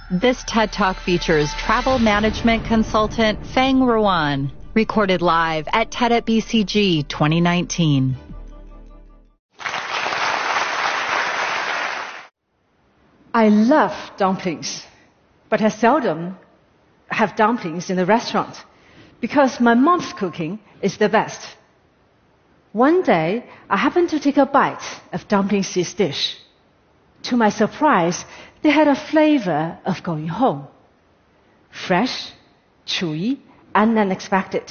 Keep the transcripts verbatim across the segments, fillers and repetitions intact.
This TED Talk features travel management consultant Feng Ruan, recorded live at TED at B C G twenty nineteen. I love dumplings, but I seldom have dumplings in a restaurant because my mom's cooking is the best. One day, I happened to take a bite of dumplings' dish. To my surprise, they had a flavor of going home. Fresh, chewy, and unexpected.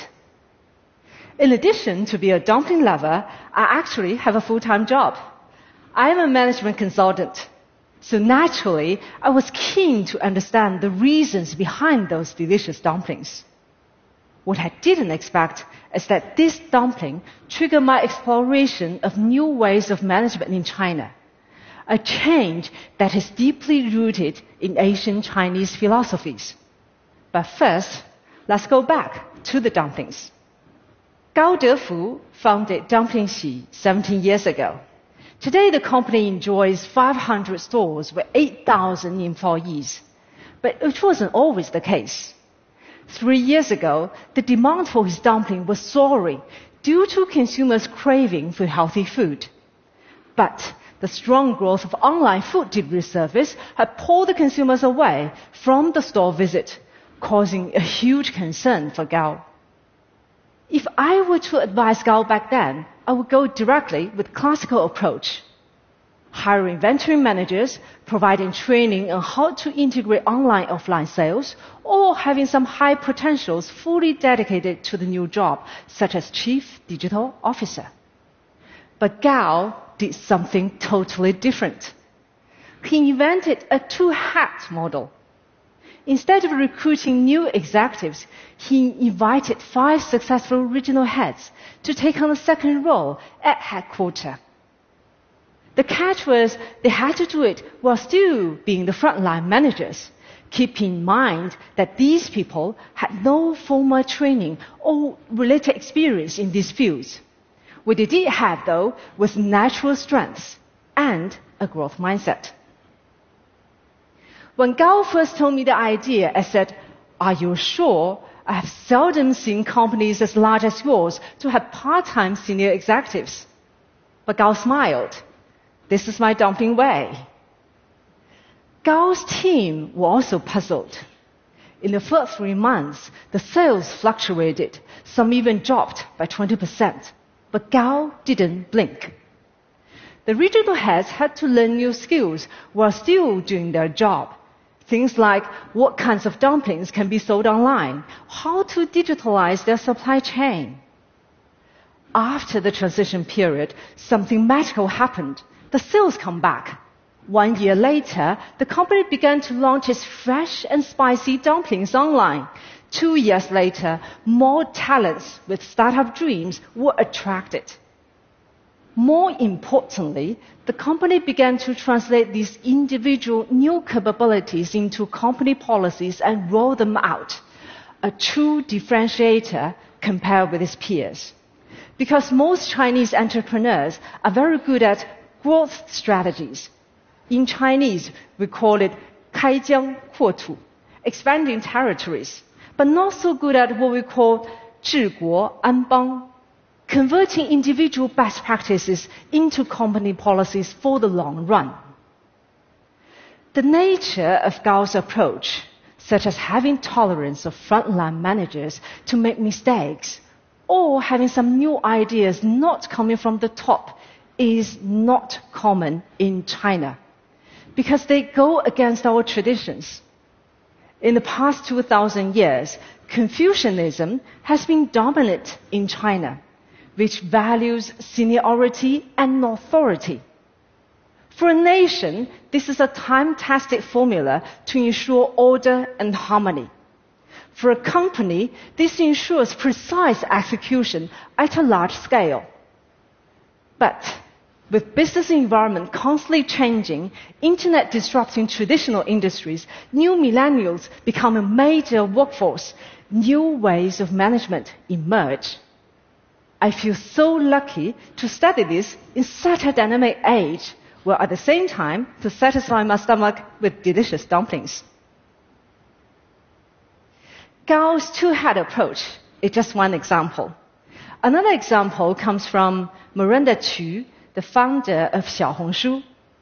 In addition to being a dumpling lover, I actually have a full-time job. I am a management consultant. So naturally, I was keen to understand the reasons behind those delicious dumplings. What I didn't expect is that this dumpling triggered my exploration of new ways of management in China, a change that is deeply rooted in Asian Chinese philosophies. But first, let's go back to the dumplings. Gao Defu founded Dumpling Xi seventeen years ago. Today, the company enjoys five hundred stores with eight thousand employees. But it wasn't always the case. Three years ago, the demand for his dumpling was soaring due to consumers' craving for healthy food. But the strong growth of online food delivery service had pulled the consumers away from the store visit, causing a huge concern for Gao. If I were to advise Gao back then, I would go directly with classical approach. Hire inventory managers, providing training on how to integrate online offline sales, or having some high potentials fully dedicated to the new job, such as Chief Digital Officer. But Gao did something totally different. He invented a two-hat model. Instead of recruiting new executives, he invited five successful regional heads to take on a second role at headquarters. The catch was they had to do it while still being the frontline managers, keeping in mind that these people had no formal training or related experience in these fields. What they did have, though, was natural strengths and a growth mindset. When Gao first told me the idea, I said, "Are you sure? I have seldom seen companies as large as yours to have part-time senior executives." But Gao smiled. "This is my dumpling way." Gao's team were also puzzled. In the first three months, the sales fluctuated. Some even dropped by twenty percent. But Gao didn't blink. The regional heads had to learn new skills while still doing their job. Things like what kinds of dumplings can be sold online, how to digitalize their supply chain. After the transition period, something magical happened. The sales come back. One year later, the company began to launch its fresh and spicy dumplings online. Two years later, more talents with startup dreams were attracted. More importantly, the company began to translate these individual new capabilities into company policies and roll them out, a true differentiator compared with its peers. Because most Chinese entrepreneurs are very good at growth strategies. In Chinese, we call it 开疆扩土, expanding territories, but not so good at what we call 治国安邦, converting individual best practices into company policies for the long run. The nature of Gao's approach, such as having tolerance of frontline managers to make mistakes, or having some new ideas not coming from the top, is not common in China, because they go against our traditions. In the past two thousand years, Confucianism has been dominant in China, which values seniority and authority. For a nation, this is a time-tested formula to ensure order and harmony. For a company, this ensures precise execution at a large scale. But with business environment constantly changing, internet disrupting traditional industries, new millennials become a major workforce, new ways of management emerge. I feel so lucky to study this in such a dynamic age, while at the same time to satisfy my stomach with delicious dumplings. Gao's two-hat approach is just one example. Another example comes from Miranda Chu, the founder of Xiaohongshu.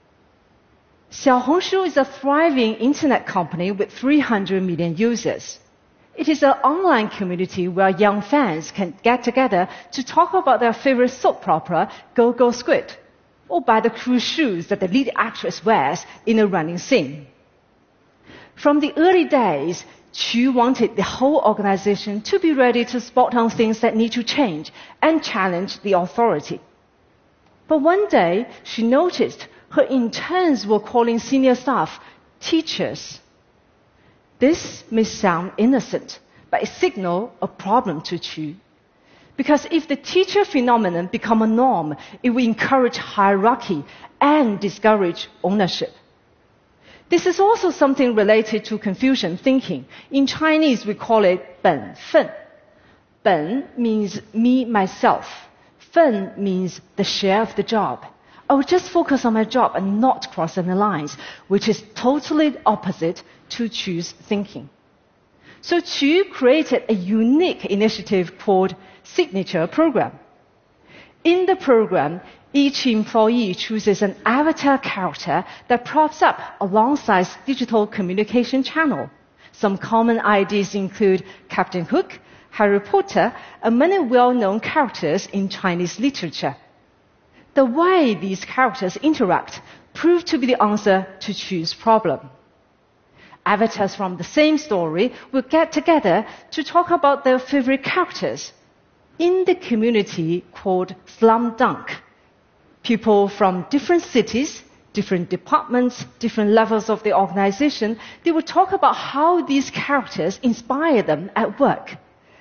Xiaohongshu is a thriving internet company with three hundred million users. It is an online community where young fans can get together to talk about their favorite soap opera, Go Go Squid, or buy the cool shoes that the lead actress wears in a running scene. From the early days, Chu wanted the whole organization to be ready to spot on things that need to change and challenge the authority. But one day, she noticed her interns were calling senior staff teachers. This may sound innocent, but it signaled a problem to Chu. Because if the teacher phenomenon become a norm, it will encourage hierarchy and discourage ownership. This is also something related to Confucian thinking. In Chinese, we call it 本分. 本 means me, myself. 分 means the share of the job. I will just focus on my job and not cross any lines, which is totally opposite to Chu's thinking. So Chu created a unique initiative called Signature Program. In the program, each employee chooses an avatar character that props up alongside digital communication channel. Some common ideas include Captain Hook, Harry Potter, and many well-known characters in Chinese literature. The way these characters interact proved to be the answer to Chu's problem. Avatars from the same story will get together to talk about their favorite characters. In the community called Slam Dunk, people from different cities, different departments, different levels of the organization, they will talk about how these characters inspire them at work.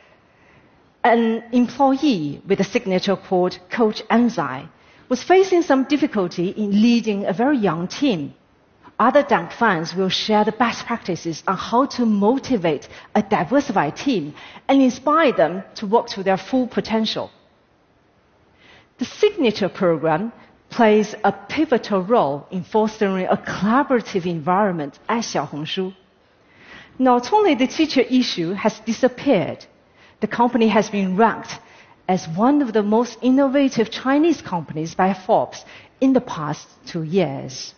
An employee with a signature called Coach Anzai was facing some difficulty in leading a very young team. Other Dunk fans will share the best practices on how to motivate a diversified team and inspire them to work to their full potential. The Signature Program plays a pivotal role in fostering a collaborative environment at Xiaohongshu. Not only the teacher issue has disappeared, the company has been ranked as one of the most innovative Chinese companies by Forbes in the past two years.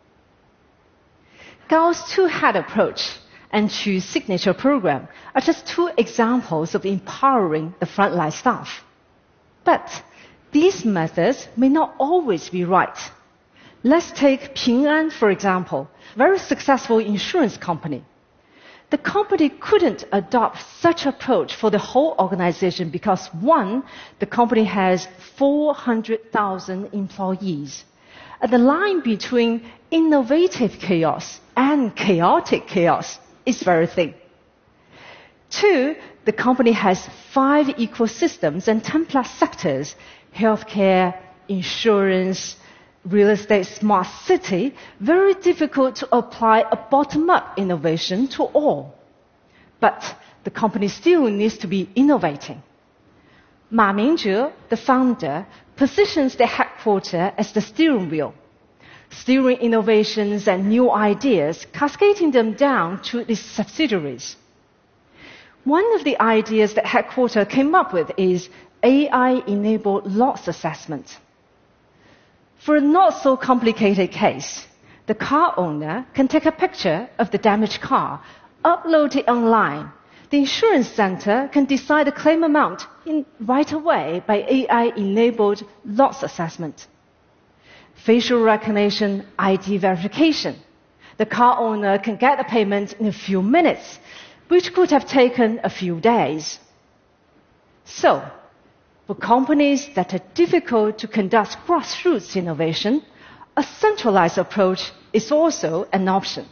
Gao's two-hat approach and Chu's Signature Program are just two examples of empowering the frontline staff. But these methods may not always be right. Let's take Ping An, for example, a very successful insurance company. The company couldn't adopt such approach for the whole organization because, one, the company has four hundred thousand employees. And the line between innovative chaos and chaotic chaos is very thin. Two, the company has five ecosystems and ten plus sectors: healthcare, insurance, real estate, smart city. Very difficult to apply a bottom-up innovation to all. But the company still needs to be innovating. Ma Mingzhe, the founder, positions the headquarters as the steering wheel, steering innovations and new ideas, cascading them down to its subsidiaries. One of the ideas that headquarters came up with is A I-enabled loss assessment. For a not-so-complicated case, the car owner can take a picture of the damaged car, upload it online. The insurance center can decide the claim amount in right away by A I-enabled loss assessment. Facial recognition, I D verification. The car owner can get the payment in a few minutes, which could have taken a few days. So, for companies that are difficult to conduct grassroots innovation, a centralized approach is also an option.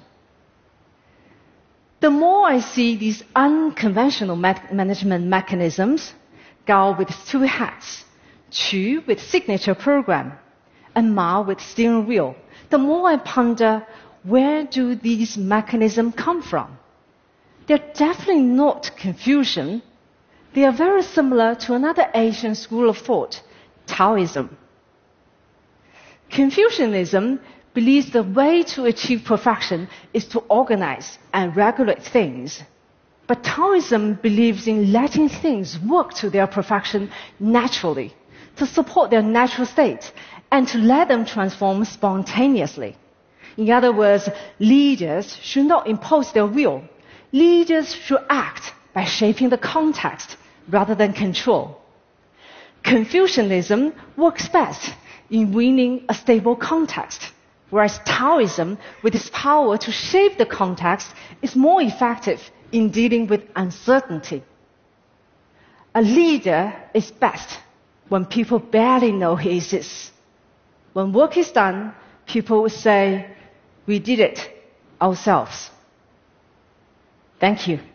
The more I see these unconventional management mechanisms, Gao with two hats, Chu with Signature Program, and Ma with steering wheel, the more I ponder, where do these mechanisms come from? They're definitely not Confucian. They are very similar to another Asian school of thought, Taoism. Confucianism believes the way to achieve perfection is to organize and regulate things. But Taoism believes in letting things work to their perfection naturally, to support their natural state, and to let them transform spontaneously. In other words, leaders should not impose their will. Leaders should act by shaping the context rather than control. Confucianism works best in winning a stable context, whereas Taoism, with its power to shape the context, is more effective in dealing with uncertainty. A leader is best when people barely know he exists. When work is done, people will say, "We did it ourselves." Thank you.